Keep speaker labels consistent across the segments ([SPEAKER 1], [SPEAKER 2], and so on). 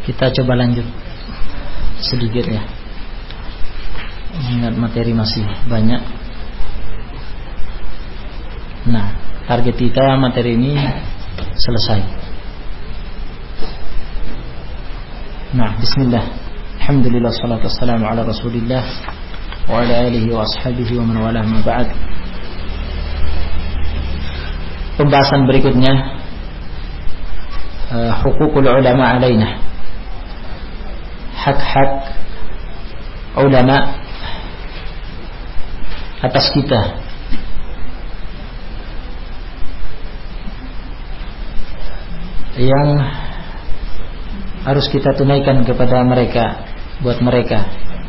[SPEAKER 1] Kita coba lanjut sedikit ya. Ingat materi masih banyak. Nah, target kita materi ini selesai. Nah, bismillah. Alhamdulillah salatu wassalamu ala Rasulillah wa ala alihi wa ashabihi wa man walah ma ba'd. Pembahasan berikutnya hukukul ulama alaina. Hak-hak ulama atas kita. Yang harus kita tunaikan kepada mereka, buat mereka.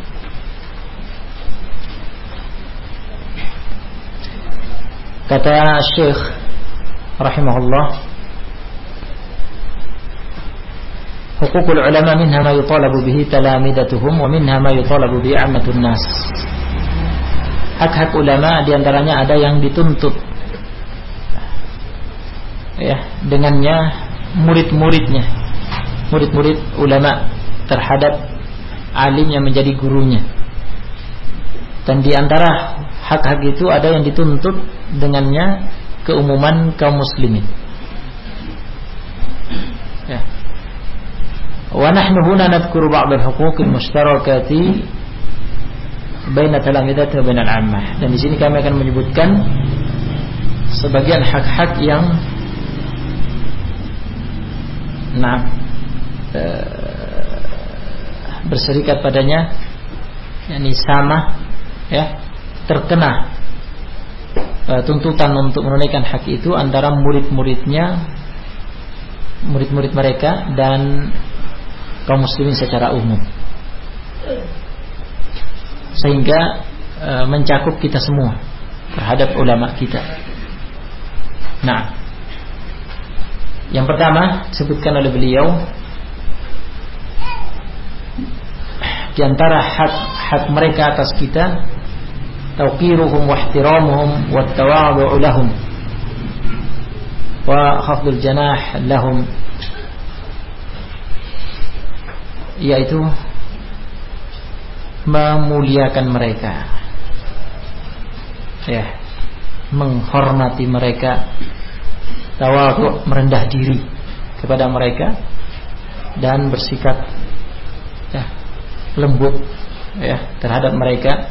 [SPEAKER 1] Kata Syekh rahimahullah, hukukul ulama minha ma yutalabu bihi talamidatuhum wa minha ma yutalabu bihi ammatun nas. Hak-hak ulama diantaranya ada yang dituntut ya dengannya murid-muridnya, murid-murid ulama terhadap alim yang menjadi gurunya. Dan di antara hak-hak itu ada yang dituntut dengannya keumuman kaum muslimin. Ya. Wa nahnu huna nadhkuru ba'd al-huquq al-mushtarakati baina talamidati wa baina al-'ammah. Dan di sini kami akan menyebutkan sebagian hak-hak yang berserikat padanya, yakni sama ya, terkena tuntutan untuk menunaikan hak itu antara murid-muridnya, murid-murid mereka dan kaum muslimin secara umum, sehingga mencakup kita semua terhadap ulama kita. Nah, yang pertama disebutkan oleh beliau, di antara hak mereka atas kita, tauqiruhum wa ihtiramuhum wa tawadhu'u lahum wa khafdul janah lahum, yaitu memuliakan mereka, ya, menghormati mereka, tawadhu', merendah diri kepada mereka, dan bersikap ya, lembut ya terhadap mereka.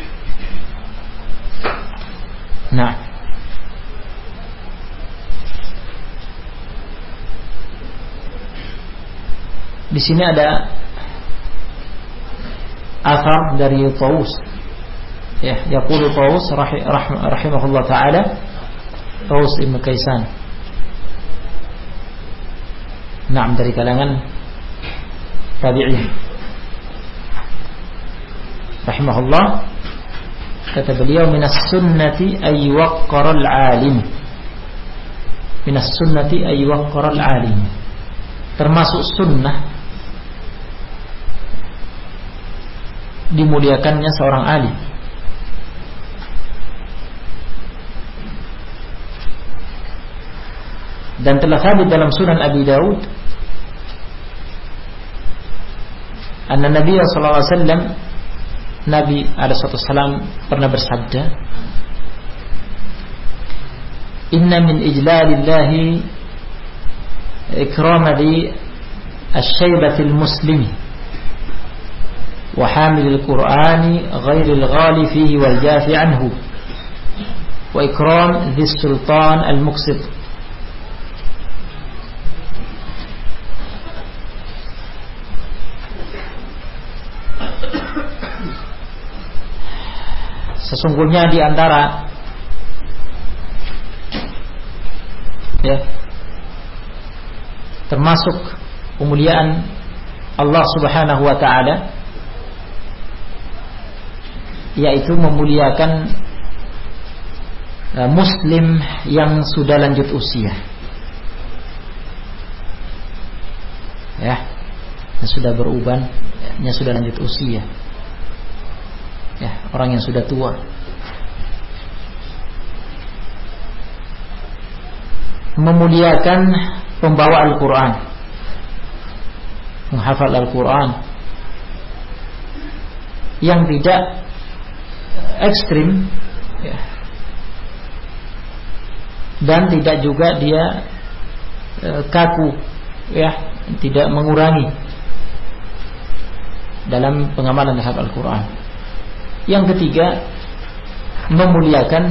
[SPEAKER 1] Nah, di sini ada athar dari Taus ya, yaqulu Taus rahimahullah taala, Taus Ibn Kaisan, nah, dari kalangan tabi'in rahimahullah, kata beliau, minas sunnati ay waqqaral alim, minas sunnati ay waqqaral alim, termasuk sunnah dimuliakannya seorang alim. Dan telah sabit dalam Sunan Abi Daud, anna Nabi sallallahu alaihi wasallam, Nabi alaihi wasallam pernah bersabda, inna min ijlalillahi ikrama li asy-syaibatil muslimi wa hamilil qur'ani ghairil ghali fihi wal jafi anhu wa ikram dhis sultan al muqsit. Sesungguhnya di antara ya, termasuk pemuliaan Allah Subhanahu wa taala, yaitu memuliakan muslim yang sudah lanjut usia, ya, yang sudah beruban, yang sudah lanjut usia, ya, orang yang sudah tua. Memuliakan pembawa Al-Quran, menghafal Al-Quran yang tidak ekstrim, ya, dan tidak juga dia kaku, ya, tidak mengurangi dalam pengamalan terhadap Al-Quran. Yang ketiga, memuliakan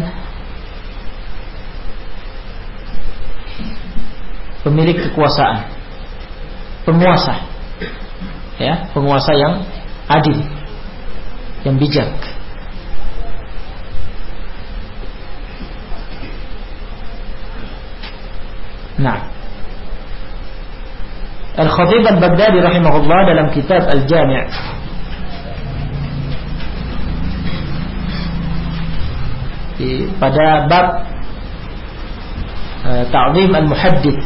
[SPEAKER 1] pemilik kekuasaan, penguasa, ya, penguasa yang adil, yang bijak. Nah, Al-Khatib Al-Baghdadi rahimahullah dalam kitab Al-Jami' pada bab ta'zim al-muhaddits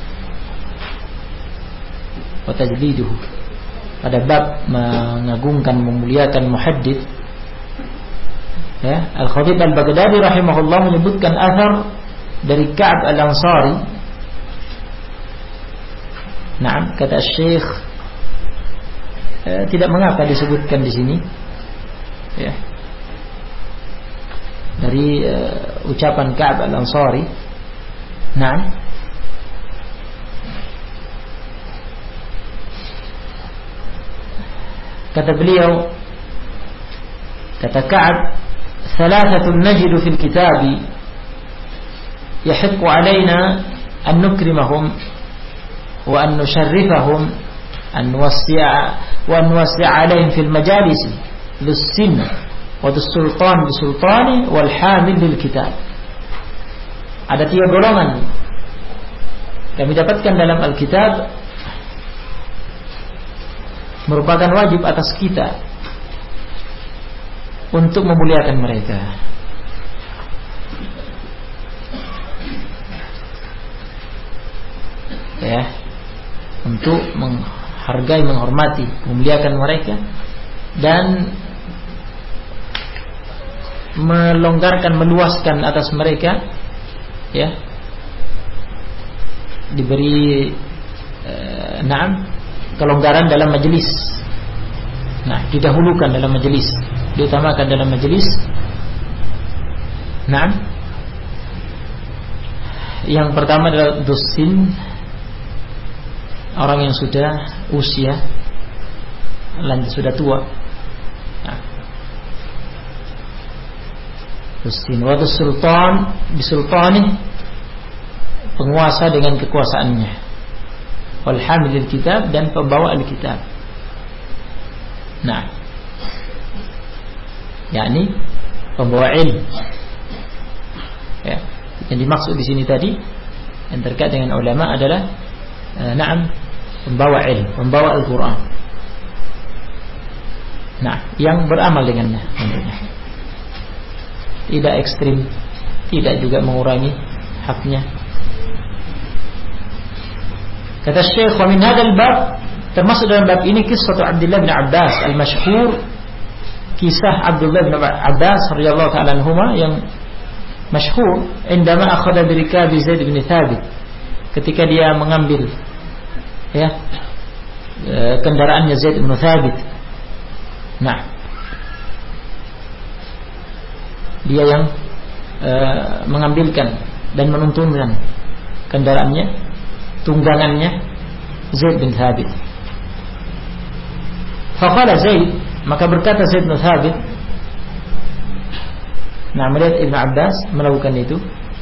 [SPEAKER 1] wa tajliduhu, pada bab mengagungkan, memuliakan muhaddits, ya, Al-Khatib Al-Baghdadi rahimahullah menyebutkan athar dari Ka'ab Al-Ansari. Nah, kata Syekh, tidak mengapa disebutkan di sini, ya, dari ucapan Ka'ab Al-Ansari. Nah, kata beliau, kata Ka'ab, thalathatun najidu fil kitabi yahiqqu alaina an nukrimahum wa an nusharrifahum an nuwassi' alaihim fil majalisi lis-sin wa lis-sultan bis-sultani wal hamil bil kitab. Ada 3 golongan kami dapatkan dalam Alkitab, merupakan wajib atas kita untuk memuliakan mereka. Ya, untuk menghargai, menghormati, memuliakan mereka dan melonggarkan, meluaskan atas mereka, ya, diberi kelonggaran dalam majelis. Nah, didahulukan dalam majelis, diutamakan dalam majelis. Nah, yang pertama adalah dusin, orang yang sudah usia lanjut, sudah tua. Nah, dusin. Wa sultan bisultani, penguasa dengan kekuasaannya. Wal hamilil kitab, dan pembawa Alkitab. Nah, yakni pembawa ilmu. Ya, yang dimaksud di sini tadi yang terkait dengan ulama adalah pembawa ilmu, pembawa Al-Quran. Nah, yang beramal dengannya tentunya. Tidak ekstrim, tidak juga mengurangi haknya. Kata Syekh, wa min hadzal bab, termasuk dalam bab ini kisah Abdullah bin Abbas al-masyhur, kisah Abdullah bin Abbas radhiyallahu ta'ala anhuma yang masyhur, indama akhadha bi rikabi Zaid bin Thabit, ketika dia mengambil, ya, kendaraannya Zaid bin Thabit. Nah, dia yang mengambilkan dan menuntunkan kendaraannya, tunggangannya Zaid bin Thabit. Faqala Zaid, maka berkata Zaid bin Thabit, nah, melihat Ibn Abbas melakukan itu,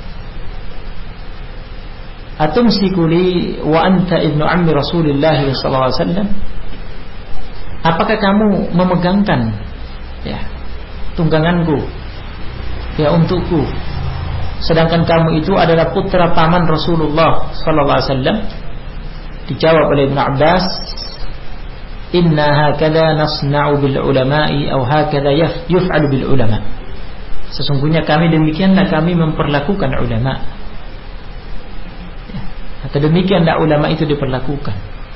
[SPEAKER 1] atumsiku li wa anta ibnu ammi Rasulillah sallallahu alaihi wasallam, apakah kamu memegangkan, ya, tungganganku, ya, untukku, sedangkan kamu itu adalah putra paman Rasulullah sallallahu alaihi wasallam? Dijawab oleh Ibn Abbas, inna hakadha nasna'u bil ulama'i aw hakadha yuf'alu bil ulama. Sesungguhnya kami demikianlah kami memperlakukan ulama, ya, atau demikianlah ulama itu diperlakukan.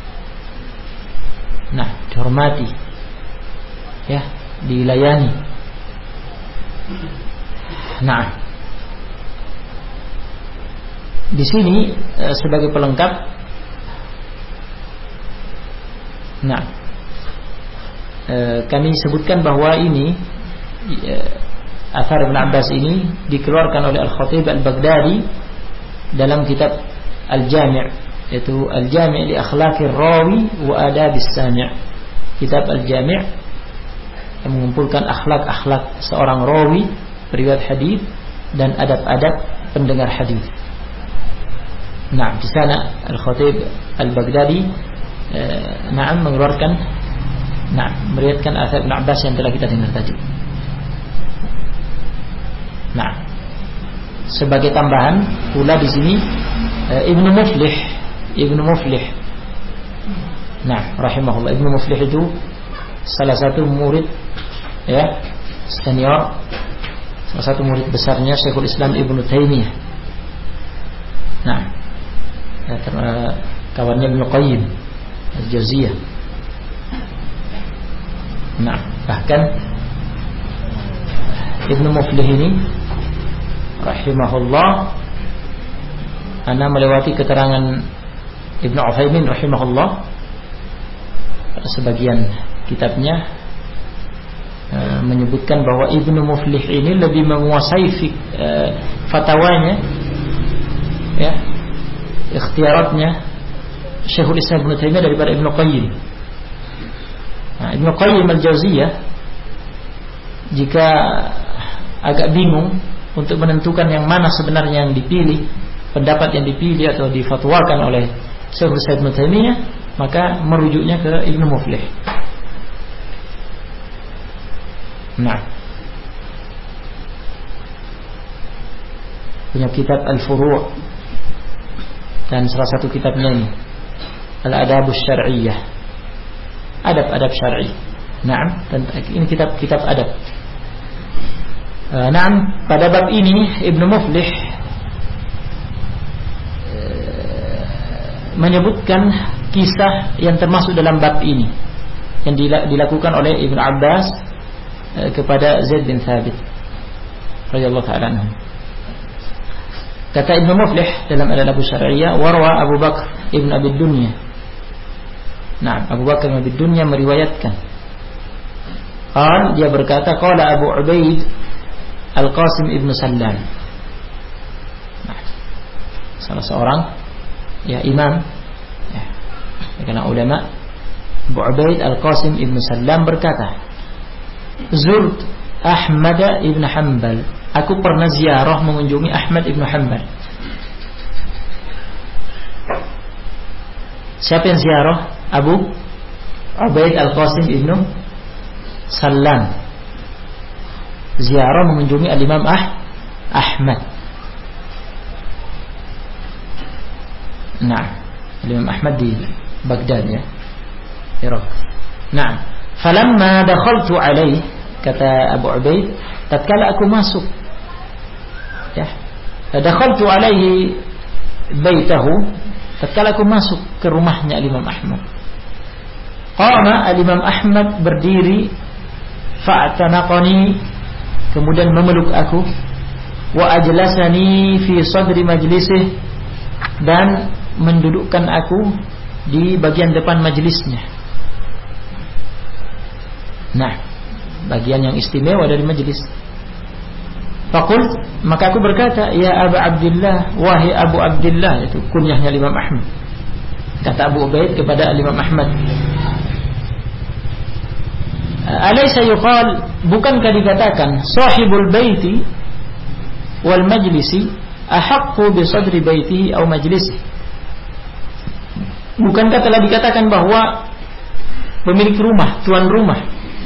[SPEAKER 1] Nah, dihormati, ya, dilayani. Nah, di sini sebagai pelengkap Nah, kami sebutkan bahwa ini Athar Ibn Abbas ini dikeluarkan oleh Al-Khatib Al-Baghdadi dalam kitab Al-Jami', yaitu Al-Jami' li Akhlaqir Rawi wa Adabis Sami'. Kitab Al-Jami' yang mengumpulkan akhlak-akhlak seorang rawi periwayat hadis dan adab-adab pendengar hadis. Nah, di sana Al-Khatib Al-Baghdadi mengeluarkan, meriwayatkan Athar Ibn Abbas yang telah kita dengar tadi. Nah, sebagai tambahan pula di sini Ibnu Muflih. Nah, rahimahullah, Ibnu Muflih itu salah satu murid senior, salah satu murid besarnya Syekhul Islam Ibnu Taimiyah. Nah, kawannya Ibnu Qayyim Al-Jauziyah. Nah, bahkan Ibnu Muflih ini rahimahullah, ana melewati keterangan Ibnu Utsaimin rahimahullah pada sebagian kitabnya menyebutkan bahwa Ibnu Muflih ini lebih menguasai fatwanya, ikhtiaratnya Syekhul Islam Ibnu Taimiyah daripada Ibnu Qayyim. Nah, Ibnu Qayyim Al-Jauziyah jika agak bingung untuk menentukan yang mana sebenarnya yang dipilih, pendapat yang dipilih atau difatwakan oleh Syekhul Islam Ibnu Taimiyah, maka merujuknya ke Ibnu Muflih. Nah, punya kitab Al-Furu' dan salah satu kitabnya ini Al-Adabus Syar'iyyah, adab-adab syar'i. Nah, ini kitab adab. Nah, pada bab ini Ibnu Muflih menyebutkan kisah yang termasuk dalam bab ini yang dilakukan oleh Ibnu Abbas kepada Zaid bin Thabit radhiyallahu ta'ala anhu. Kata Ibnu Muflih dalam Al-Adab Syar'iyyah, warwa Abu Bakar Ibn Abi Dunya. Nah, Abu Bakar Ibn Abi Dunya meriwayatkan, dia berkata, qala Abu Ubaid Al-Qasim Ibn Sallam. Nah, salah seorang imam, karena ulama, Abu Ubaid Al-Qasim Ibn Sallam berkata, Zurt Ahmad Ibn Hanbal, aku pernah ziarah mengunjungi Ahmad Ibn Hanbal. Siapa yang ziarah? Abu Ubaid Al-Qasim Ibn Sallam ziarah mengunjungi Al-Imam Ahmad. Nah, Al-Imam Ahmad di Baghdad, Irak. Nah, falamma dakhaltu alaih, kata Abu Ubaid, tatkala aku masuk, dakhaltu alaihi baitahu, tatkala aku masuk ke rumahnya Al-Imam Ahmad. Qama Al-Imam Ahmad berdiri, fa'tanaqani, kemudian memeluk aku, wa ajlasani fi sadri majlisih, dan mendudukkan aku di bagian depan majlisnya. Nah, bagian yang istimewa dari majlis. Faqult, maka aku berkata, ya Abu Abdullah, wahai Abu Abdullah, itu kunyahnya Imam Ahmad. Kata Abu Ubaid kepada Imam Ahmad, alaysa yuqal, bukankah dikatakan sahibul baiti wal majlisi ahaqqu bi sadri baitihi aw majlisihi? Bukankah telah dikatakan bahwa pemilik rumah, tuan rumah,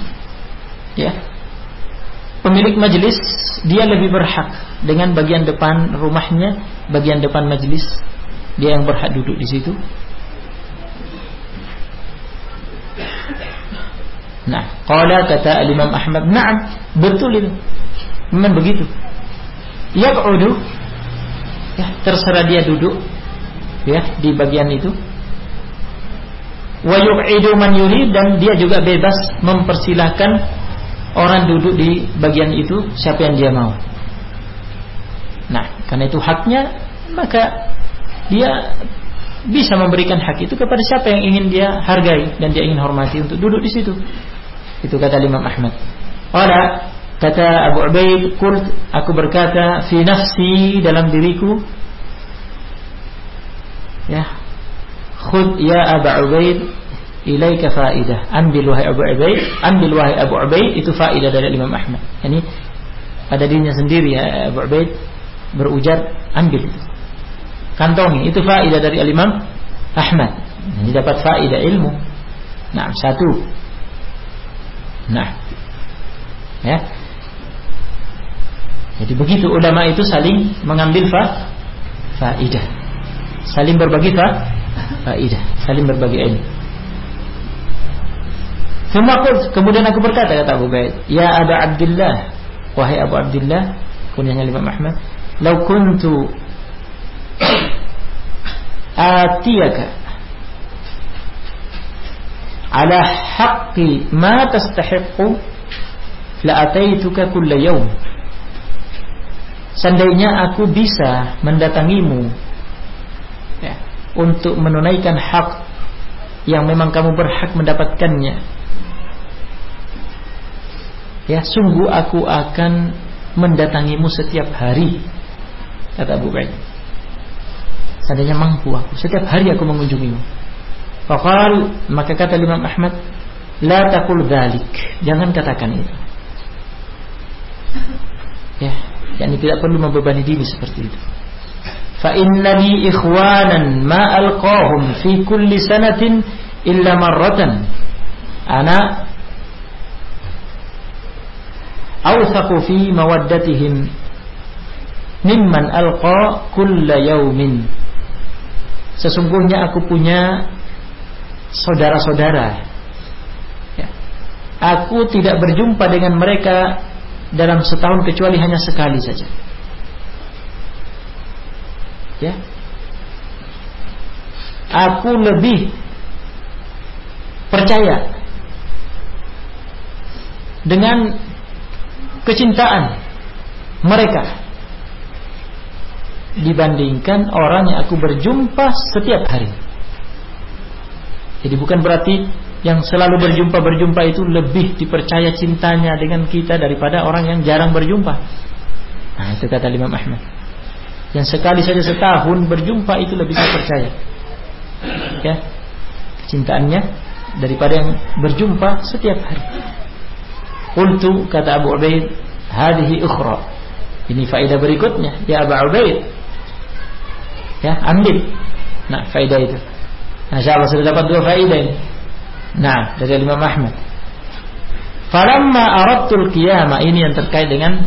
[SPEAKER 1] pemilik majlis, dia lebih berhak dengan bagian depan rumahnya, bagian depan majlis, dia yang berhak duduk di situ. Nah, qala, kata Imam Ahmad, na'am, betul itu, memang begitu. Yaq'udu, terserah dia duduk, di bagian itu. Wa yuqidu man yurid, dan dia juga bebas mempersilahkan orang duduk di bagian itu siapa yang dia mau. Nah, karena itu haknya, maka dia bisa memberikan hak itu kepada siapa yang ingin dia hargai dan dia ingin hormati untuk duduk di situ. Itu kata Imam Ahmad. Qala, kata Abu Ubaid, qult, aku berkata, fi nafsi, dalam diriku, ya, khudh ya Abu Ubaid ilaika faidah, ambil wahai Abu Ubaid, ambil wahai Abu Ubaid, itu faidah dari Imam Ahmad. Yani pada dirinya sendiri ya, Abu Ubaid berujar, ambil itu, kantongi, itu faidah dari Imam Ahmad. Ini dapat faidah ilmu. Nah, satu. Nah, ya. Jadi begitu ulama itu saling mengambil faidah, saling berbagi faidah, saling berbagi ilmu. Kemudian aku berkata, kata Abu Ubaid, ya Abu Abdullah, wahai Abu Abdullah, kunyahnya Imam Ahmad, lau kuntu atiyaka ala haqqi ma tastahiqqu la ataituka kulla yawm. Seandainya aku bisa mendatangimu, ya, untuk menunaikan hak yang memang kamu berhak mendapatkannya, ya, sungguh aku akan mendatangimu setiap hari, kata Abu Ubaid. Seandainya mampu aku, setiap hari aku mengunjungimu. Faqal, maka kata Imam Ahmad, la taqul dzalik, jangan katakan itu. Ya, yakni tidak perlu membebani diri seperti itu. Fa inna li ikhwanan ma alqahum fi kulli sanatin illa marratan. Ana awthaqu fi mawaddatihim mimman alqa kulla yaumin. Sesungguhnya aku punya saudara-saudara, ya, aku tidak berjumpa dengan mereka dalam setahun kecuali hanya sekali saja, ya. Aku lebih percaya dengan kecintaan mereka dibandingkan orang yang aku berjumpa setiap hari. Jadi bukan berarti yang selalu berjumpa itu lebih dipercaya cintanya dengan kita daripada orang yang jarang berjumpa. Nah, itu kata Imam Ahmad. Yang sekali saja setahun berjumpa itu lebih dipercaya, ya, kecintaannya daripada yang berjumpa setiap hari. Qultu, kata Abu Ubaid, hadhihi ukhra. Ini faedah berikutnya, ya Abu Ubaid. Ya, ambil. Nah, faedah itu. Insyaallah sudah dapat dua faedah ini. Nah, dari Imam Ahmad. Falamma aradtul qiyamah, ini yang terkait dengan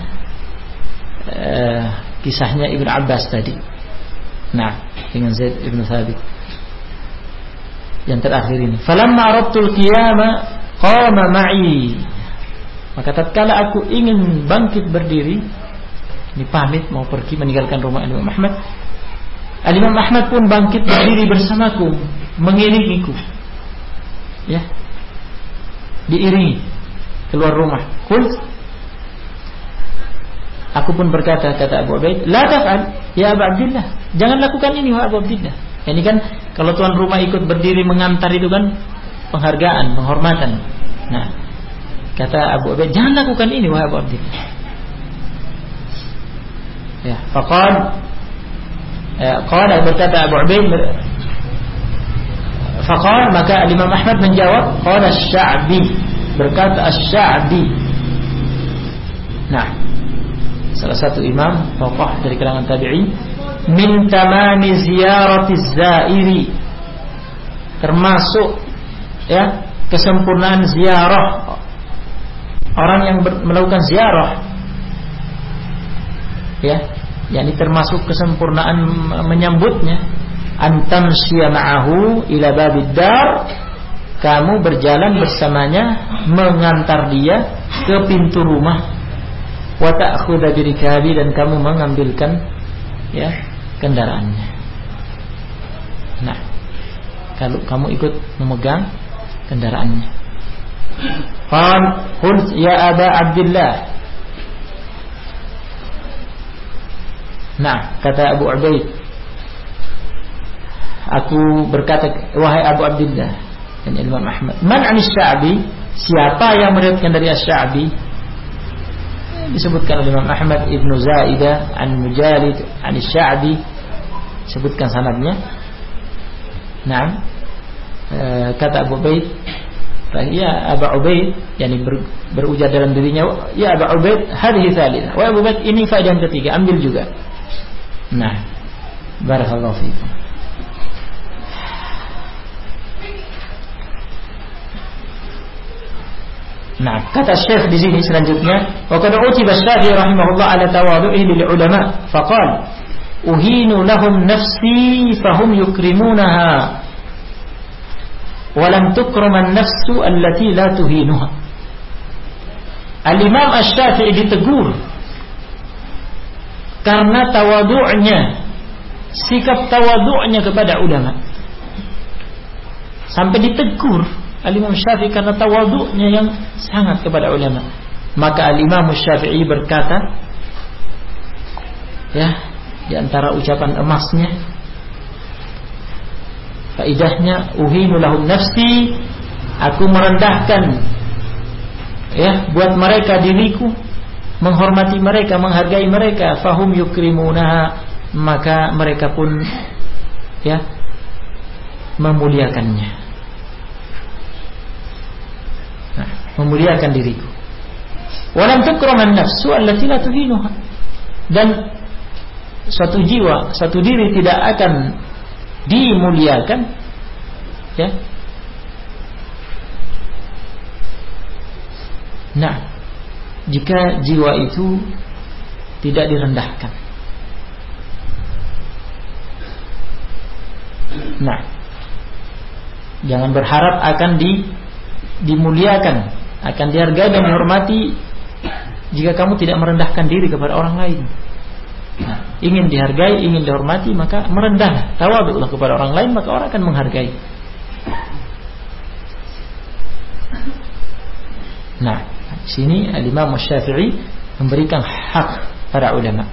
[SPEAKER 1] kisahnya Ibnu Abbas tadi. Nah, dengan Zaid ibn Thabit. Yang terakhir ini. Falamma aradtul qiyamah qama ma'i. Maka tatkala aku ingin bangkit berdiri, ini pamit mau pergi meninggalkan rumah Imam Ahmad, Imam Ahmad pun bangkit berdiri bersamaku, mengiringiku, ya, diiringi keluar rumah. Qult, aku pun berkata, kata Abu Ubaid, la taf'al ya Abu Abdillah, jangan lakukan ini wahai Abu Abdillah. Ini kan kalau tuan rumah ikut berdiri mengantar itu kan penghargaan, penghormatan. Nah, kata Abu Ubaid, jangan lakukan ini wahai Abu Abdillah. Ya, faqal, qala, berkata Abu Ubaid, faqal, maka Imam Ahmad menjawab, qala Asy-Sya'bi, berkata Asy-Sya'bi. Nah, salah satu imam tokoh dari kalangan tabi'in, min tamami ziyaratiz zairi, termasuk, ya, kesempurnaan ziarah orang yang melakukan ziarah, ya, yakni termasuk kesempurnaan menyambutnya, antamsya ma'ahu ila babid dar, kamu berjalan bersamanya mengantar dia ke pintu rumah, wa ta'khudha birikabi, dan kamu mengambilkan, ya, kendaraannya. Nah, kalau kamu ikut memegang kendaraannya. Qul ya Aba Abdillah. Nah, kata Abu Ubaid, Aku berkata, wahai Abu Abdillah, dan Imam Ahmad, man anis Sya'bi, siapa yang meriwayatkan dari Asy-Sya'bi? Disebutkan oleh Imam Ahmad, Ibnu Zaidah an Mujalid an Sya'bi, sebutkan sanadnya. Nah, kata Abu Ubaid, ya Abu Ubaid, yani berujar dalam dirinya, ya Abu Ubaid, hadhihi tsalitsah. Wa Abu Ubaid, ini faedah yang ketiga, ambil juga. Nah, barakallahu fiikum. Nah, kata Syekh di sini selanjutnya, wa qad utiba Syafi'i rahimahullah ala tawadhu'ihi lil ulama, faqala uhinu lahum nafsi fahum yukrimunaha wa lam tukram an-nafsu allati la tuhinuha. Al-Imam Asy-Syafi'i ditegur karena tawadhu'nya, sikap tawadhu'nya kepada ulama. Sampai ditegur Al-Imam Syafi'i karena tawadhu'nya yang sangat kepada ulama. Maka Al-Imam Syafi'i berkata, ya, di antara ucapan emasnya, faidahnya, uhinu lahum nafsi, aku merendahkan, ya, buat mereka diriku, menghormati mereka, menghargai mereka, fahum yukrimunaha, maka mereka pun, ya, memuliakannya. Nah, memuliakan diriku. Walam tukraman nafsu allati la tuhinuha. Dan suatu jiwa, suatu diri tidak akan dimuliakan, ya. Nah, jika jiwa itu tidak direndahkan. Nah, jangan berharap akan dimuliakan, akan dihargai dan dihormati jika kamu tidak merendahkan diri kepada orang lain. Nah, ingin dihargai, ingin dihormati, maka merendah, tawadhu'lah kepada orang lain, maka orang akan menghargai. Nah, di sini Al-Imam Syafi'i memberikan hak para ulama.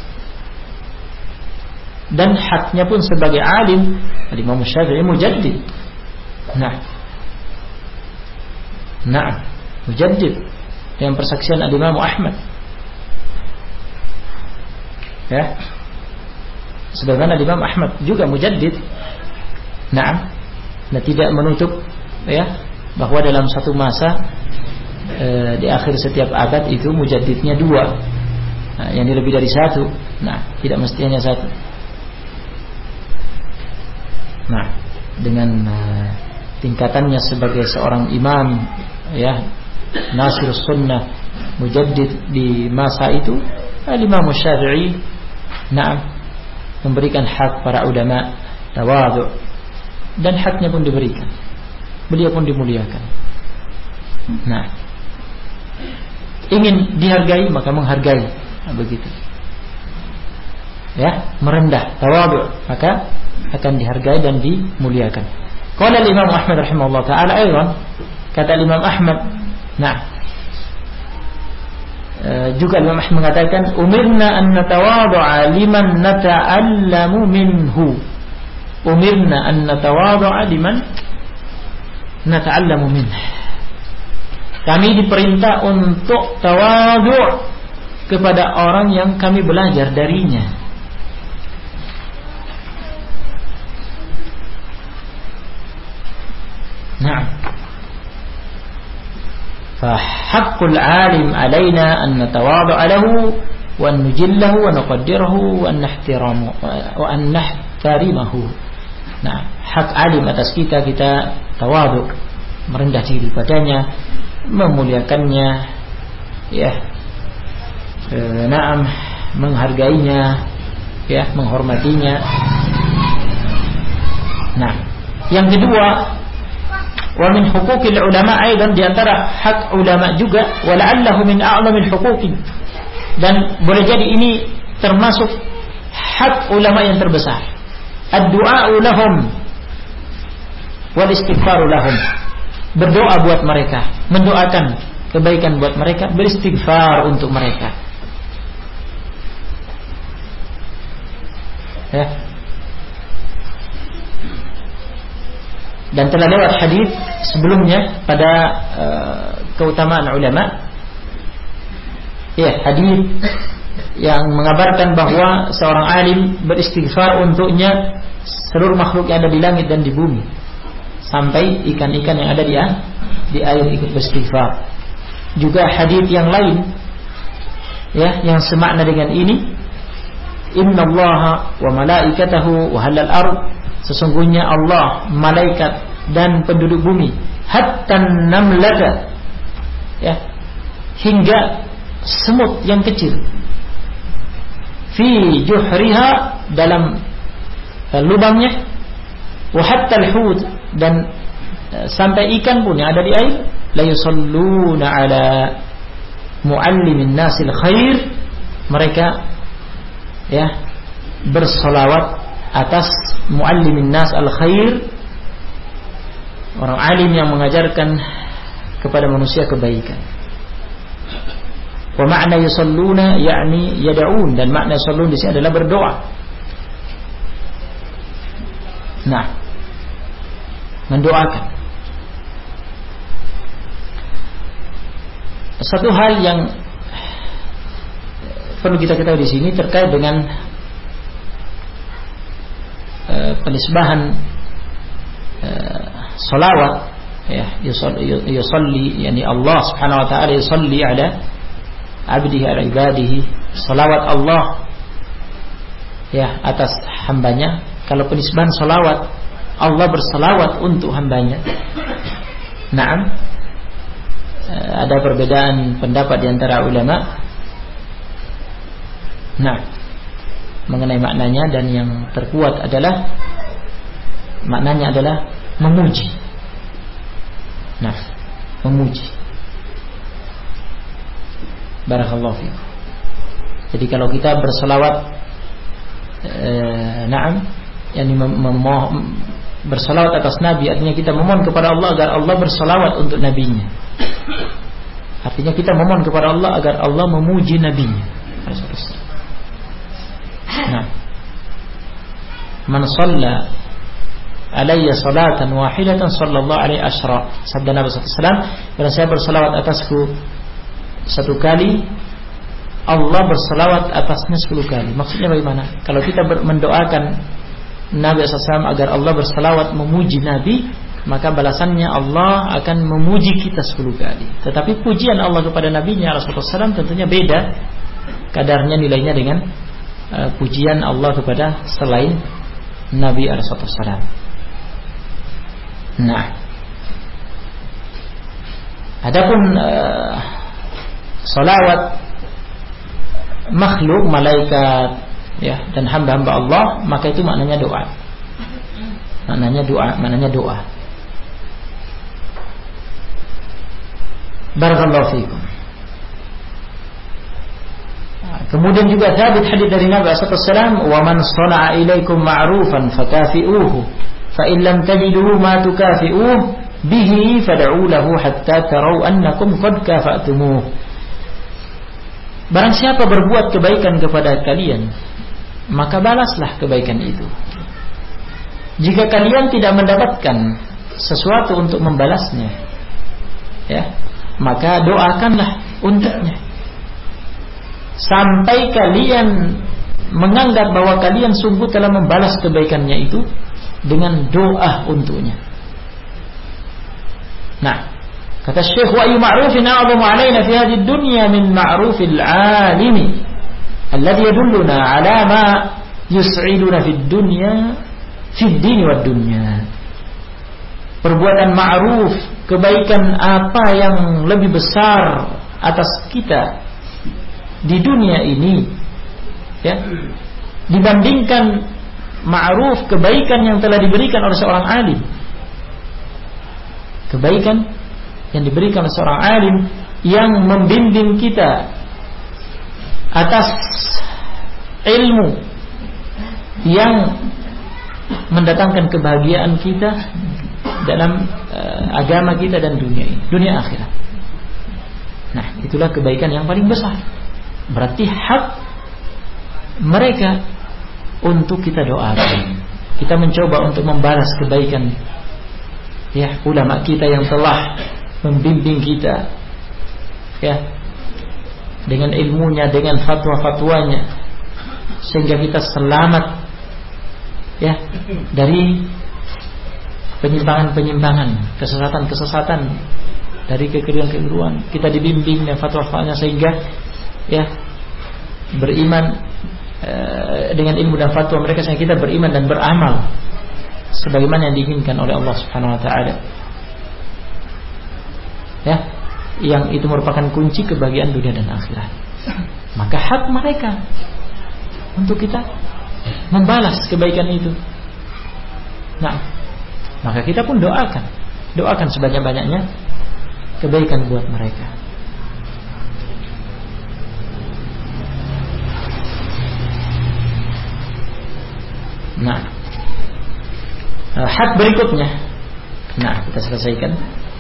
[SPEAKER 1] Dan haknya pun sebagai alim, Al-Imam Syafi'i mujaddid. Nah, mujaddid dengan persaksian Al-Imam Ahmad. Ya. Sebagaimana Imam Ahmad juga mujaddid. Nah, tidak menutup, ya, bahwa dalam satu masa di akhir setiap abad itu mujaddidnya dua. Nah, yang lebih dari satu. Nah, tidak mesti hanya satu. Nah, dengan tingkatannya sebagai seorang imam, ya, nasir sunnah, mujaddid di masa itu, Imam Syafi'i, memberikan hak para ulama, tawadhu, dan haknya pun diberikan. Beliau pun dimuliakan. Nah, ingin dihargai maka menghargai, begitu. Ya, merendah, tawadhu, maka akan dihargai dan dimuliakan. Qala Imam Ahmad rahimahullah taala aidan, kata Imam Ahmad, juga Imam Ahmad mengatakan, umirna an natawadhu'a liman nata'allamu minhu. Umirna an natawadhu'a liman nata'allamu minhu. Kami diperintah untuk tawadhu' kepada orang yang kami belajar darinya. Nah, فحق العالم علينا أن نتواضع له وأن نجله ونقدره وأن نحترمه. Nah, hak alim atas kita tawadhu, merendah diri padanya, memuliakannya, ya, menghargainya, ya, menghormatinya. Nah, yang kedua, wa min huquqil ulama aidan, di antara hak ulama juga, wa la'allahu min a'lamil huquqi, dan boleh jadi ini termasuk hak ulama yang terbesar, ad-du'a'u lahum wal istighfaru lahum, berdoa buat mereka, mendoakan kebaikan buat mereka, beristighfar untuk mereka. Ya. Dan telah lewat hadis sebelumnya pada keutamaan ulama. Ya, hadis yang mengabarkan bahwa seorang alim beristighfar untuknya seluruh makhluk yang ada di langit dan di bumi, sampai ikan-ikan yang ada di air ikut beristighfar. Juga hadis yang lain ya yang semakna dengan ini, innallaha wa malaikatahu wa halal ard, sesungguhnya Allah, malaikat dan penduduk bumi, hatta namlata, ya, hingga semut yang kecil, fi juhriha, dalam lubangnya, wa hatta al-hud, dan sampai ikan pun yang ada di air, la yusalluna ala muallimin nasil khair, mereka ya bersolawat atas muallimin nas al khair, orang alim yang mengajarkan kepada manusia kebaikan. Wa makna yusalluna yakni yad'un, dan makna yusallun di sini adalah berdoa. Nah, mendoakan. Satu hal yang perlu kita ketahui di sini terkait dengan penisbahan salawat, ya, yusalli, yani Allah Subhanahu wa taala yusalli ala abdihi ala ibadihi, salawat Allah ya atas hambanya. Kalau penisbahan salawat, Allah bersalawat untuk hambanya. Naam, ada perbedaan pendapat di antara ulama mengenai maknanya, dan yang terkuat adalah maknanya adalah memuji. Memuji. Barakallahu fiikum. Jadi kalau kita berselawat yang berselawat atas Nabi, artinya kita memohon kepada Allah agar Allah berselawat untuk Nabinya. Artinya kita memohon kepada Allah agar Allah memuji Nabinya. Man shalla alayya salatan wahidatan sallallahu alaihi asyra. Sabda Nabi sallallahu alaihi wasallam, "Barang siapa berselawat atasku satu kali, Allah berselawat atasnya 10 kali." Maksudnya bagaimana? Kalau kita mendoakan Nabi SAW agar Allah berselawat memuji Nabi, maka balasannya Allah akan memuji kita 10 kali. Tetapi pujian Allah kepada Nabi-Nya Rasulullah SAW tentunya beda kadarnya, nilainya dengan pujian Allah kepada selain Nabi Rasulullah SAW. Adapun salawat makhluk, malaikat, ya, dan hamba-hamba Allah, maka itu maknanya doa. Maknanya doa. Barakallahu fiikum. Kemudian juga thabit hadis dari Nabi sallallahu alaihi wasallam, "Wa man shana'a ilaikum ma'rufan fakafi'uhu, fa in lam tajidu ma tukafi'uhu bihi fad'u lahu hatta tarau annakum qad kafa'tumuh." Barang siapa berbuat kebaikan kepada kalian, maka balaslah kebaikan itu. Jika kalian tidak mendapatkan sesuatu untuk membalasnya, ya, maka doakanlah untuknya sampai kalian menganggap bahwa kalian sungguh telah membalas kebaikannya itu dengan doa untuknya. Kata Syekh, wa ayu ma'rufin a'zamu 'alaina fi hadhihi ad-dunya min ma'rufil 'alimi alladhi yadulluna 'ala ma yus'iduna fid dunya fid dini wad dunya. Perbuatan ma'ruf, kebaikan apa yang lebih besar atas kita di dunia ini, ya, dibandingkan ma'ruf, kebaikan yang telah diberikan oleh seorang alim. Kebaikan yang diberikan oleh seorang alim yang membimbing kita atas ilmu yang mendatangkan kebahagiaan kita dalam agama kita dan dunia akhirat. Itulah kebaikan yang paling besar. Berarti hak mereka untuk kita doakan. Kita mencoba untuk membalas kebaikan ya, ulama kita yang telah membimbing kita, ya, dengan ilmunya, dengan fatwa-fatwanya, sehingga kita selamat, ya, dari penyimpangan-penyimpangan, kesesatan-kesesatan, dari kekeliruan-kekeliruan. Kita dibimbing dengan fatwa-fatwanya sehingga, ya, beriman dengan ilmu dan fatwa mereka, sehingga kita beriman dan beramal sebagaimana yang diinginkan oleh Allah Subhanahu wa taala. Ya, yang itu merupakan kunci kebahagiaan dunia dan akhirat. Maka hak mereka untuk kita membalas kebaikan itu. Nah, maka kita pun doakan sebanyak-banyaknya kebaikan buat mereka. Nah, hak berikutnya. Nah, kita selesaikan.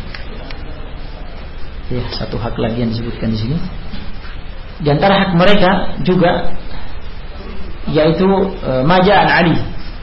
[SPEAKER 1] Ya, satu hak lagi yang disebutkan di sini. Di antara hak mereka juga, yaitu maja'an Ali.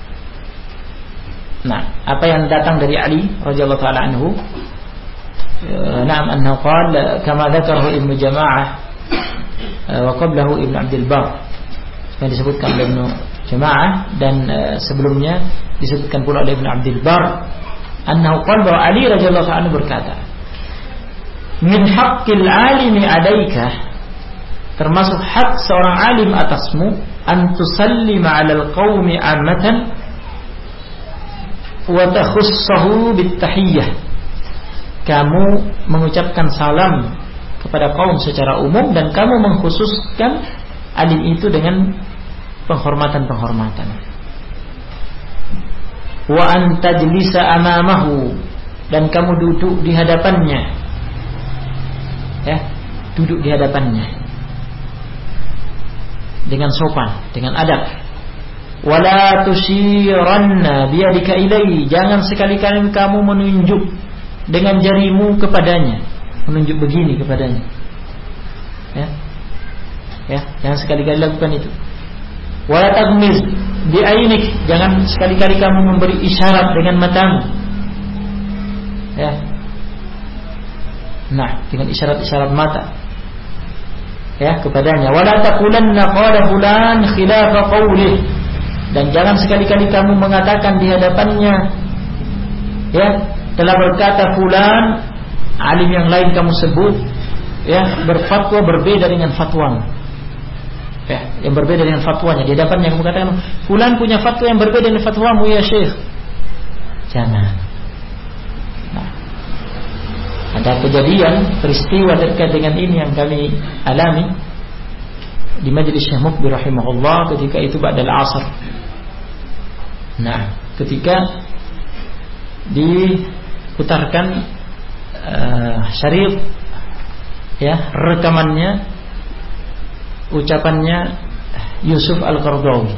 [SPEAKER 1] Nah, apa yang datang dari Ali radhiyallahu taala anhu? Na'am, annahu qala kama dzakarahu Ibnu Jama'ah wa qablahu Ibnu Abdul Barr, yang disebutkan oleh Ibnu Jama'ah dan sebelumnya disebutkan pula oleh Ibnu Abdul Barr, annahu qala bahwa Ali radhiyallahu taala anhu berkata, min haqqil alimi 'alaika, termasuk hak seorang alim atasmu, an tusallima 'alal qaumi 'ammatan wa takhussahu bitahiyyah, kamu mengucapkan salam kepada kaum secara umum dan kamu mengkhususkan alim itu dengan penghormatan-penghormatan. Wa an tajlisa amamahu, dan kamu duduk di hadapannya, ya, duduk di hadapannya dengan sopan, dengan adab. Wala tusyiranna biyadika ilaihi, jangan sekali-kali kamu menunjuk dengan jarimu kepadanya, menunjuk begini kepadanya, ya, ya, jangan sekali-kali lakukan itu. Wala taghmiz bi'ainik, jangan sekali-kali kamu memberi isyarat dengan matamu, ya, nah, dengan isyarat-isyarat mata, ya, kepadanya. Wala taqulanna qala fulan khilafa qawlihi, dan jangan sekali-kali kamu mengatakan di hadapannya, ya, telah berkata fulan, alim yang lain kamu sebut, ya, berfatwa berbeda dengan fatwamu, ya, yang berbeda dengan fatwanya. Di hadapannya kamu katakan fulan punya fatwa yang berbeda dengan fatwamu ya Syekh. Jangan. Nah, ada kejadian peristiwa terkait dengan ini yang kami alami di majelis Syekh Mukbir rahimahullah ketika itu ba'dal asar. Nah, ketika diputarkan syarif, ya, rekamannya, ucapannya Yusuf Al-Qaradawi.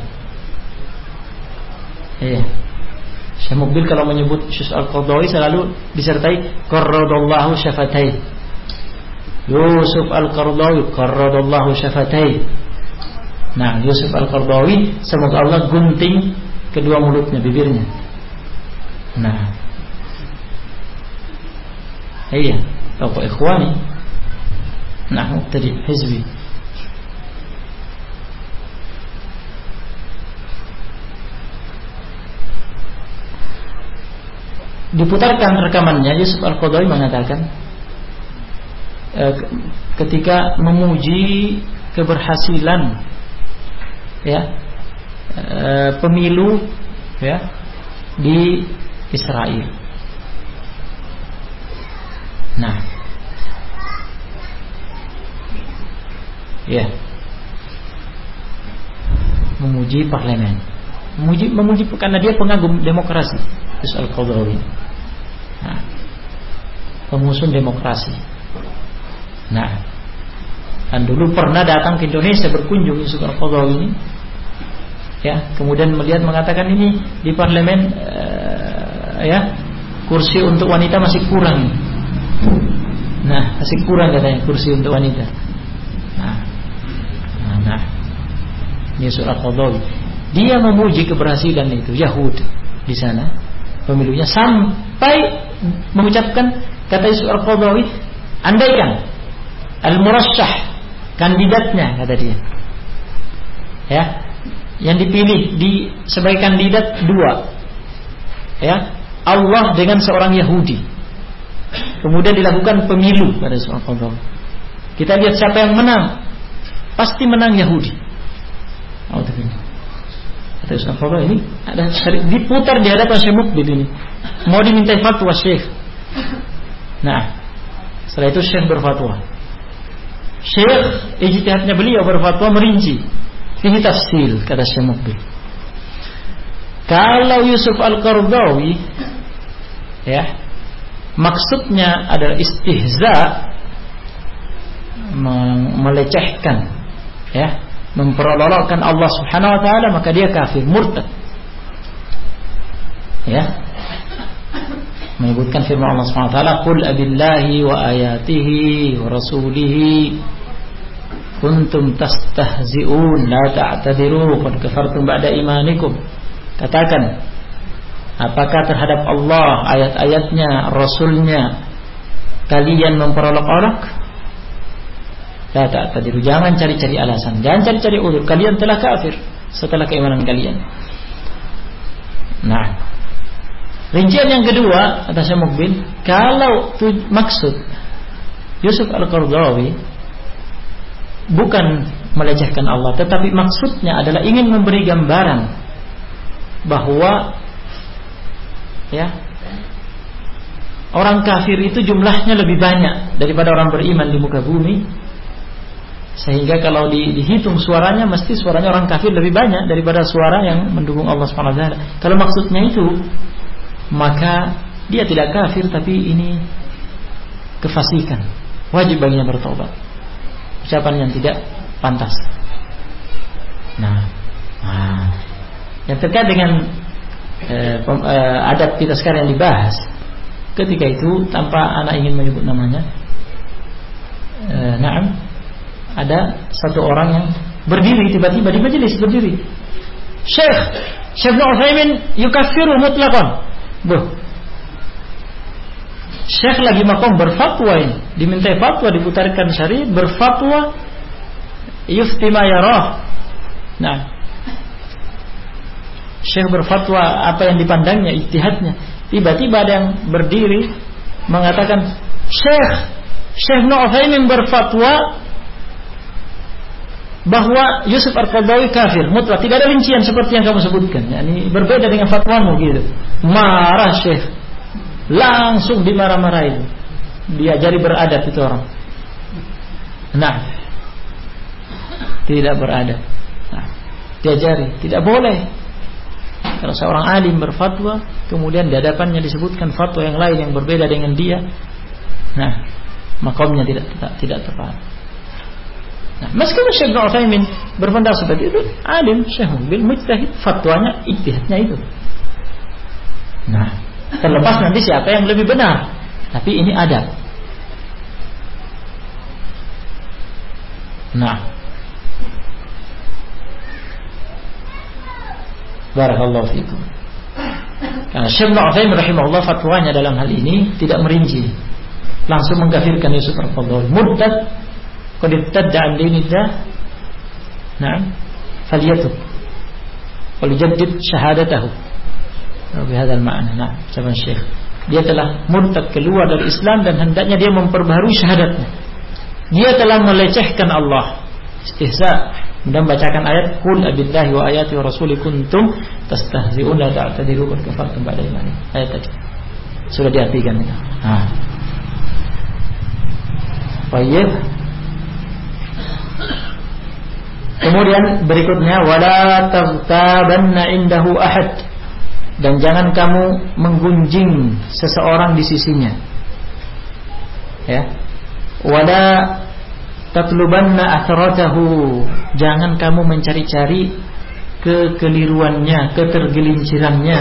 [SPEAKER 1] Iya. Syekh Mukbil kalau menyebut Yusuf Al-Qaradawi selalu disertai qarradallahu syafatai. Yusuf Al-Qaradawi qarradallahu syafatai. Nah, Yusuf Al-Qaradawi, semoga Allah gunting kedua mulutnya, bibirnya. Nah, iya, tokoh ikhwani. Nah, tadi hizbi. Diputarkan rekamannya, Yusuf Al-Qaradawi mengatakan ketika memuji keberhasilan, ya, pemilu, ya, di Israel. Nah, ya, memuji parlemen, memuji karena dia pengagum demokrasi, Yusuf Al-Qaradawi. Nah, pengusun demokrasi. Nah, dan dulu pernah datang ke Indonesia berkunjung Yusuf Al-Qaradawi ini, ya, kemudian melihat mengatakan ini di parlemen, ya, kursi untuk wanita masih kurang. Nah, masih kurang katanya kursi untuk wanita. Nah, Yusuf Al-Qaradawi dia memuji keberhasilan itu Yahud di sana pemilunya, sampai mengucapkan kata Yusuf Al-Qaradawi, andaikan al-murasyah, kandidatnya, kata dia, ya, yang dipilih sebagai kandidat dua, ya, Allah dengan seorang Yahudi, kemudian dilakukan pemilu pada Yusuf Al-Qaradawi. Kita lihat siapa yang menang, pasti menang Yahudi. Kata Yusuf Al-Qaradawi, ini ada diputar di hadapan Syekh Muqbil ini, mau dimintai fatwa Syekh. Nah, setelah itu Syekh berfatwa. Syekh ijtihadnya beliau berfatwa merinci, fihi tafsil, kata Syekh Muqbil. Kalau Yusuf Al-Qaradawi, ya, maksudnya adalah istihza, melecehkan, ya, memperolok-olokkan Allah Subhanahu wa taala, maka dia kafir, murtad. Ya. Menyebutkan firman Allah Subhanahu wa taala, "Qul abillahi wa ayatihi wa rasulihi kuntum tastahzi'un la ta'tadiru qad kafartum ba'da imanikum." Katakan, apakah terhadap Allah, ayat-ayatnya, rasulnya kalian memperolok-olok? La ta'tadiru, jangan cari-cari alasan, jangan cari-cari uzur, kalian telah kafir setelah keimanan kalian. Nah, rincian yang kedua, kata Syekh Muqbil, kalau maksud Yusuf Al-Qaradawi bukan melecehkan Allah, tetapi maksudnya adalah ingin memberi gambaran bahwa, ya, orang kafir itu jumlahnya lebih banyak daripada orang beriman di muka bumi, sehingga kalau dihitung suaranya, mesti suaranya orang kafir lebih banyak daripada suara yang mendukung Allah Subhanahu wa taala. Kalau maksudnya itu, maka dia tidak kafir, tapi ini kefasikan, wajib baginya bertobat, ucapan yang tidak pantas. Nah, yang terkait dengan adab kita sekarang yang dibahas, ketika itu tanpa anak ingin menyebut namanya, ada satu orang yang berdiri tiba-tiba di majelis, berdiri, Syekh Ibnu Utsaimin yukaffiru mutlaqan. Syekh lagi makom berfatwa, ini dimintai fatwa, diputarkan syariat, berfatwa yufti ma yarah. Nah, Syekh berfatwa apa yang dipandangnya, ijtihadnya. Tiba-tiba ada yang berdiri mengatakan, Syekh Ibnu Utsaimin berfatwa bahwa Yusuf Al-Qaradawi kafir mutlak, tidak ada rincian seperti yang kamu sebutkan. Yani berbeda dengan fatwamu gitu. Marah Syekh, langsung dimarah-marahin, diajari beradab itu orang. Nah, tidak beradab. Nah, diajari, tidak boleh. Kalau seorang alim berfatwa, kemudian di hadapannya disebutkan fatwa yang lain yang berbeda dengan dia, nah, makomnya tidak tepat. Nah, meskipun Syekh Ibnu Utsaimin berpendapat seperti itu, alim, Syekh Muqbil mujtahid, fatwanya, ijtihadnya itu. Nah, terlepas nanti siapa yang lebih benar, tapi ini adab. Nah, barakallahu fikum. Karena Syekh Ibnu Utsaimin rahimahullah fatwanya dalam hal ini tidak merinci, langsung mengkafirkan Yusuf Al-Qaradawi, murtad, qad ibtadda an dinillah. Na'am, falyatub wa yujaddid syahadatahu. Bihadzal ma'na. Nah, sama Syekh, dia telah murtad, keluar dari Islam, dan hendaknya dia memperbaharui syahadatnya. Dia telah melecehkan Allah, istihza, dan bacakan ayat qul abillahi wa ayati wa rasuli kuntum tastahzi'un la ta'tadiru qad kafartum ba'da imanikum. Ayat tadi sudah diartikan itu. Nah, baik. Kemudian berikutnya, wala taghtabanna indahu ahad, dan jangan kamu menggunjing seseorang di sisinya. Ya. Wala tatlubanna atharatahu, jangan kamu mencari-cari kekeliruannya, ketergelincirannya.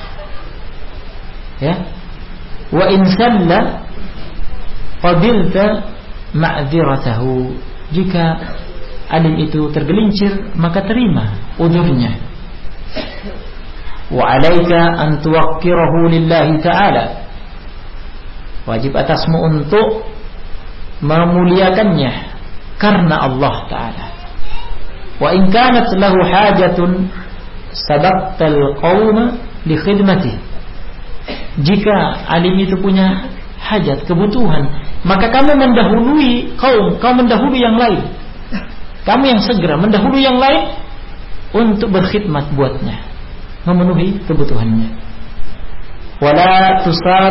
[SPEAKER 1] Ya. Wa in salla qabilta ma'dziratahu, jika alim itu tergelincir, maka terima udurnya. Wa alaika an tuwaqqirahu lillahi ta'ala, Wajib atasmu untuk memuliakannya karena Allah Ta'ala. Wa in kanat lahu hajatun sabaqtal qauma li khidmati. Jika alim itu punya hajat, kebutuhan, maka kamu mendahului kaum, kamu mendahului yang lain. Kamu yang segera mendahului yang lain untuk berkhidmat buatnya, memenuhi kebutuhannya. Wala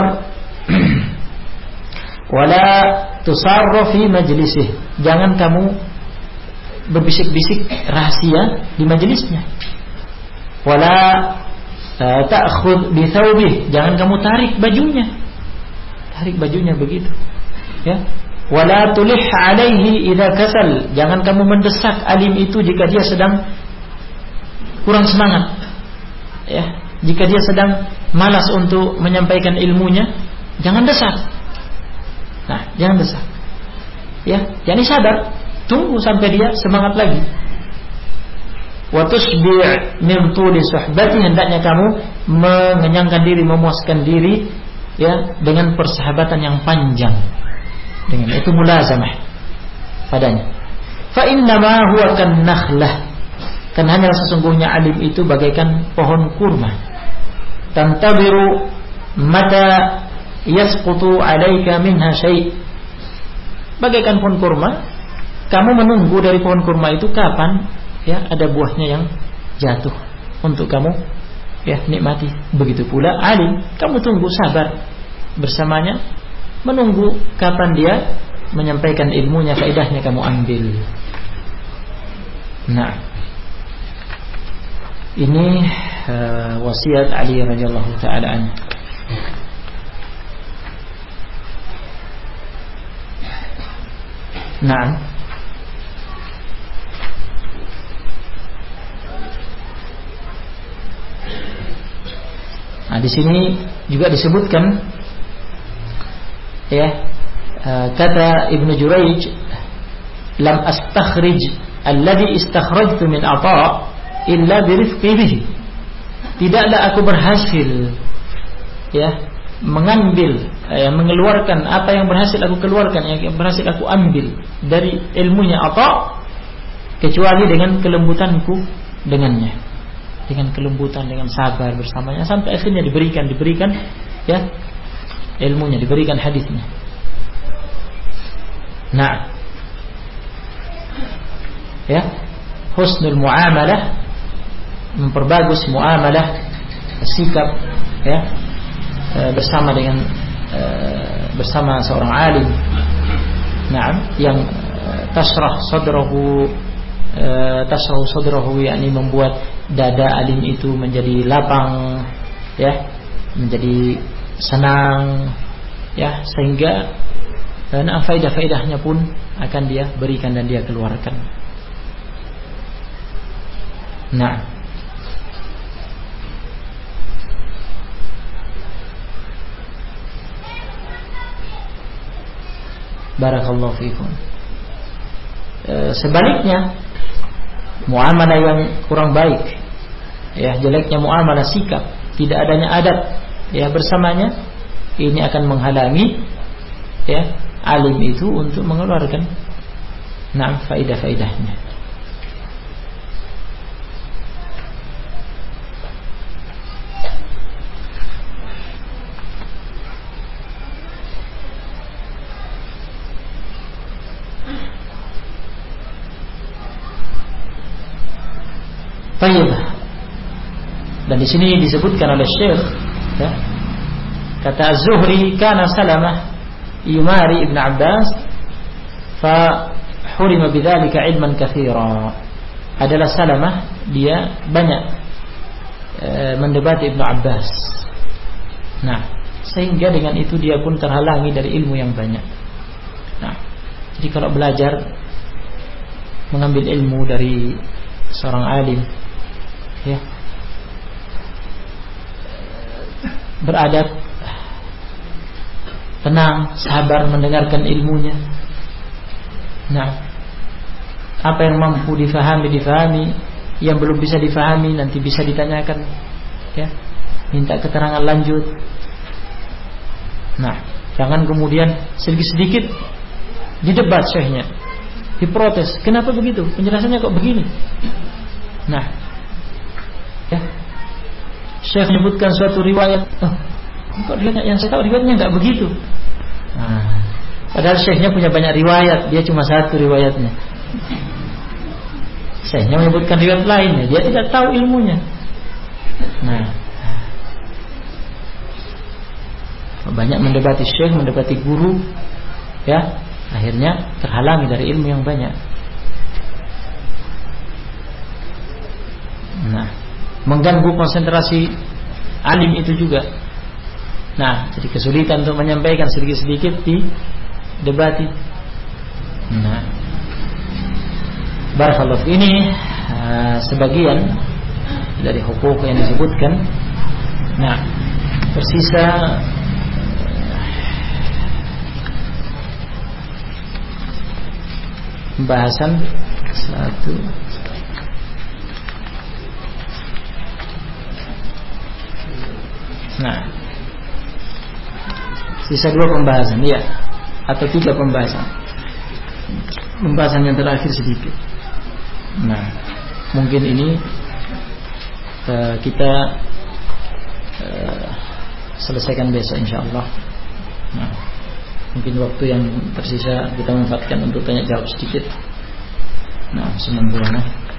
[SPEAKER 1] tusarru fi majlisih. Jangan kamu berbisik-bisik rahasia di majelisnya. Wala ta'khudh bi thawbih. Jangan kamu tarik bajunya. Tarik bajunya begitu. Ya. Wala tulih alaihi idza kasal. Jangan kamu mendesak alim itu jika dia sedang kurang semangat. Ya, jika dia sedang malas untuk menyampaikan ilmunya, jangan desak. Nah, jangan desak. Ya, jadi sabar, tunggu sampai dia semangat lagi. Wa tusbi' min tuli suhbati. Hendaknya kamu mengenyangkan diri, memuaskan diri ya dengan persahabatan yang panjang. Dengan itu mulazamah padanya. Fa innama huwa kan nakhlah. Kan hanya sesungguhnya alim itu bagaikan pohon kurma. Tantabiru mata yasqutu 'alaika minha syai'. Bagaikan pohon kurma, kamu menunggu dari pohon kurma itu kapan ya ada buahnya yang jatuh untuk kamu ya nikmati. Begitu pula alim, kamu tunggu sabar bersamanya, menunggu kapan dia menyampaikan ilmunya, faedahnya kamu ambil. Nah, ini wasiat Ali radhiyallahu taala anhu. Nah, di sini juga disebutkan ya, kata Ibnu Jurayj, lam astakhrij alladhi istakhrajtu min ata illa birifqi bihi. Tidaklah aku berhasil ya mengambil mengeluarkan apa yang berhasil aku keluarkan, yang berhasil aku ambil dari ilmunya Atha, kecuali dengan kelembutanku dengannya, dengan kelembutan, dengan sabar bersamanya, sampai akhirnya diberikan ya ilmunya, diberikan hadisnya. Nah, ya, husnul muamalah, memperbagus muamalah, sikap ya bersama dengan bersama seorang alim. Nah, yang tashrah sadrahu yakni membuat dada alim itu menjadi lapang ya, menjadi senang ya, sehingga faidah-faidahnya pun akan dia berikan dan dia keluarkan. Nah, barakallahu fikum. Sebaliknya, muamalah yang kurang baik ya, jeleknya muamalah, sikap, tidak adanya adab ya bersamanya, ini akan menghalangi ya alim itu untuk mengeluarkan faidah-faidahnya. Baik. Dan di sini disebutkan oleh Syekh ya, kata Az-Zuhri, kana Salamah yumari Ibn Abbas fa hurima bidzalika ilman katsira. Adalah Salamah, dia banyak mendebati Ibn Abbas. Nah, sehingga dengan itu dia pun terhalangi dari ilmu yang banyak. Nah, jadi kalau belajar mengambil ilmu dari seorang alim ya, beradab, tenang, sabar mendengarkan ilmunya. Nah, apa yang mampu difahami, yang belum bisa difahami nanti bisa ditanyakan ya, minta keterangan lanjut. Nah, Jangan kemudian sedikit-sedikit didebat syekhnya, diprotes. Kenapa begitu? Penjelasannya kok begini? Nah, ya, syekh menyebutkan suatu riwayat. Oh, kok riwayatnya yang saya tahu riwayatnya nggak begitu. Nah, padahal syekhnya punya banyak riwayat, dia cuma satu riwayatnya. Syekhnya menyebutkan riwayat lainnya, dia tidak tahu ilmunya. Nah, banyak mendebati syekh, mendebati guru, ya, akhirnya terhalangi dari ilmu yang banyak. Nah, mengganggu konsentrasi alim itu juga. Nah, jadi kesulitan untuk menyampaikan sedikit-sedikit didebati. Nah, barakallahu ini sebagian dari hukuk yang disebutkan. Nah, tersisa pembahasan satu. Nah, sisa 2 pembahasan, ya, atau 3 pembahasan. Pembahasan yang terakhir sedikit. Nah, mungkin ini kita selesaikan besok insyaallah. Nah, mungkin waktu yang tersisa kita manfaatkan untuk tanya jawab sedikit. Nah, semoga